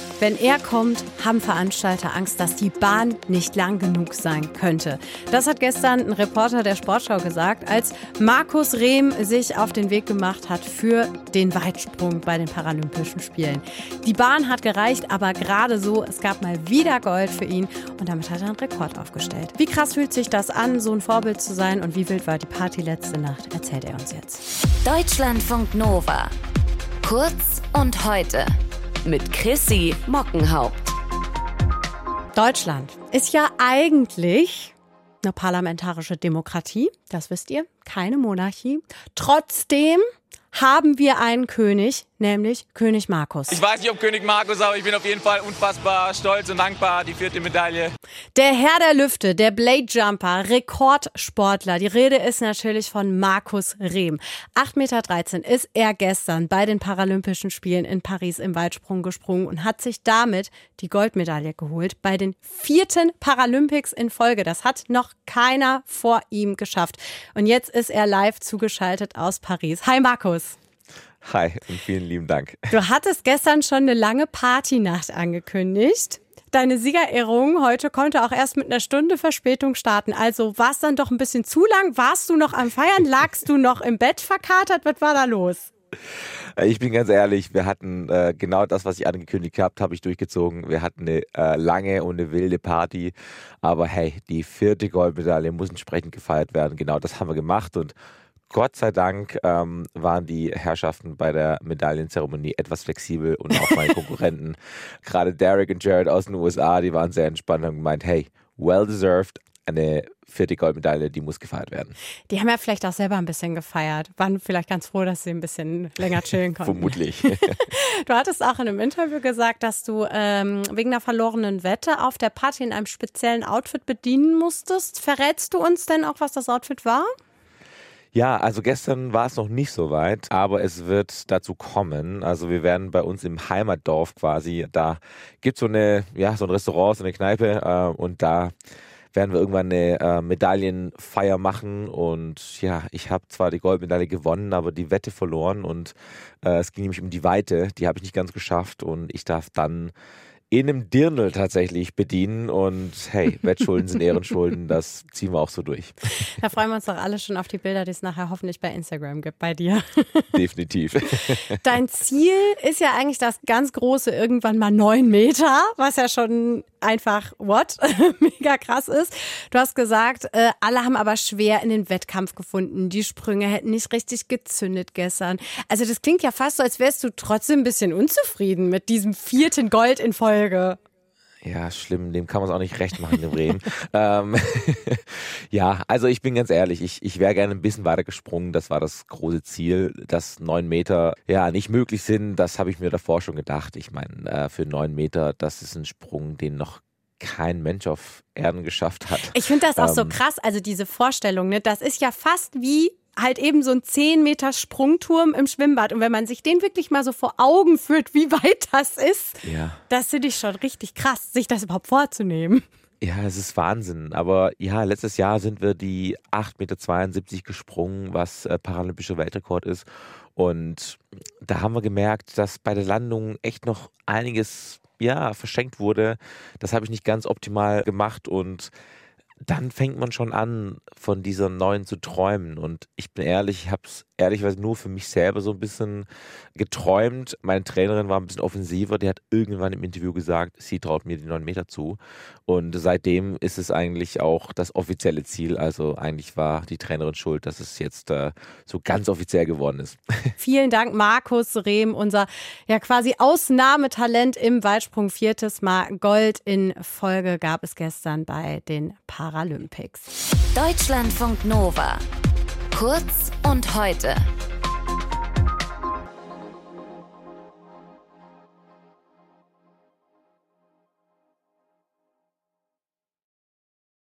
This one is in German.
Wenn er kommt, haben Veranstalter Angst, dass die Bahn nicht lang genug sein könnte. Das hat gestern ein Reporter der Sportschau gesagt, als Markus Rehm sich auf den Weg gemacht hat für den Weitsprung bei den Paralympischen Spielen. Die Bahn hat gereicht, aber gerade so, es gab mal wieder Gold für ihn und damit hat er einen Rekord aufgestellt. Wie krass fühlt sich das an, so ein Vorbild zu sein und wie wild war die Party letzte Nacht, erzählt er uns jetzt. Deutschlandfunk Nova. Kurz und heute. Mit Chrissy Mockenhaupt. Deutschland ist ja eigentlich eine parlamentarische Demokratie, das wisst ihr, keine Monarchie. Trotzdem haben wir einen König, nämlich König Markus. Ich weiß nicht, ob König Markus, aber ich bin auf jeden Fall unfassbar stolz und dankbar. Die 4. Medaille. Der Herr der Lüfte, der Blade Jumper, Rekordsportler. Die Rede ist natürlich von Markus Rehm. 8,13 Meter ist er gestern bei den Paralympischen Spielen in Paris im Weitsprung gesprungen und hat sich damit die Goldmedaille geholt bei den 4. Paralympics in Folge. Das hat noch keiner vor ihm geschafft. Und jetzt ist er live zugeschaltet aus Paris. Hi Markus. Hi und vielen lieben Dank. Du hattest gestern schon eine lange Partynacht angekündigt. Deine Siegerehrung heute konnte auch erst mit einer Stunde Verspätung starten. Also war es dann doch ein bisschen zu lang? Warst du noch am Feiern? Lagst du noch im Bett verkatert? Was war da los? Ich bin ganz ehrlich, wir hatten genau das, was ich angekündigt habe ich durchgezogen. Wir hatten eine lange und eine wilde Party. Aber hey, die 4. Goldmedaille muss entsprechend gefeiert werden. Genau das haben wir gemacht und Gott sei Dank waren die Herrschaften bei der Medaillenzeremonie etwas flexibel und auch meine Konkurrenten, gerade Derek und Jared aus den USA, die waren sehr entspannt und haben gemeint, hey, well deserved, eine 4. Goldmedaille, die muss gefeiert werden. Die haben ja vielleicht auch selber ein bisschen gefeiert, waren vielleicht ganz froh, dass sie ein bisschen länger chillen konnten. Vermutlich. Du hattest auch in einem Interview gesagt, dass du wegen einer verlorenen Wette auf der Party in einem speziellen Outfit bedienen musstest. Verrätst du uns denn auch, was das Outfit war? Ja, also gestern war es noch nicht so weit, aber es wird dazu kommen. Also wir werden bei uns im Heimatdorf quasi, da gibt es so ein Restaurant, so eine Kneipe und da werden wir irgendwann eine Medaillenfeier machen und ja, ich habe zwar die Goldmedaille gewonnen, aber die Wette verloren und es ging nämlich um die Weite, die habe ich nicht ganz geschafft und ich darf dann in einem Dirndl tatsächlich bedienen und hey, Wettschulden sind Ehrenschulden, das ziehen wir auch so durch. Da freuen wir uns doch alle schon auf die Bilder, die es nachher hoffentlich bei Instagram gibt bei dir. Definitiv. Dein Ziel ist ja eigentlich das ganz große, irgendwann mal 9 Meter, was ja schon einfach, mega krass ist. Du hast gesagt, alle haben aber schwer in den Wettkampf gefunden. Die Sprünge hätten nicht richtig gezündet gestern. Also das klingt ja fast so, als wärst du trotzdem ein bisschen unzufrieden mit diesem 4. Gold in Folge. Ja, schlimm, dem kann man es auch nicht recht machen, dem Rehm. Ja, also ich bin ganz ehrlich, ich wäre gerne ein bisschen weiter gesprungen, das war das große Ziel, dass 9 Meter ja nicht möglich sind, das habe ich mir davor schon gedacht. Ich meine, für 9 Meter, das ist ein Sprung, den noch kein Mensch auf Erden geschafft hat. Ich finde das auch so krass, also diese Vorstellung, ne, das ist ja fast wie halt eben so ein 10 Meter Sprungturm im Schwimmbad. Und wenn man sich den wirklich mal so vor Augen führt, wie weit das ist, ja, das finde ich schon richtig krass, sich das überhaupt vorzunehmen. Ja, es ist Wahnsinn. Aber ja, letztes Jahr sind wir die 8,72 Meter gesprungen, was paralympischer Weltrekord ist. Und da haben wir gemerkt, dass bei der Landung echt noch einiges verschenkt wurde. Das habe ich nicht ganz optimal gemacht und dann fängt man schon an, von dieser neuen zu träumen. Und ich bin ehrlich, ich habe es ehrlicherweise nur für mich selber so ein bisschen geträumt. Meine Trainerin war ein bisschen offensiver, die hat irgendwann im Interview gesagt, sie traut mir die 9 Meter zu. Und seitdem ist es eigentlich auch das offizielle Ziel. Also eigentlich war die Trainerin schuld, dass es jetzt so ganz offiziell geworden ist. Vielen Dank, Markus Rehm, unser quasi Ausnahmetalent im Weitsprung. 4. Mal Gold in Folge gab es gestern bei den Paralympics. Deutschlandfunk Nova. Kurz und heute.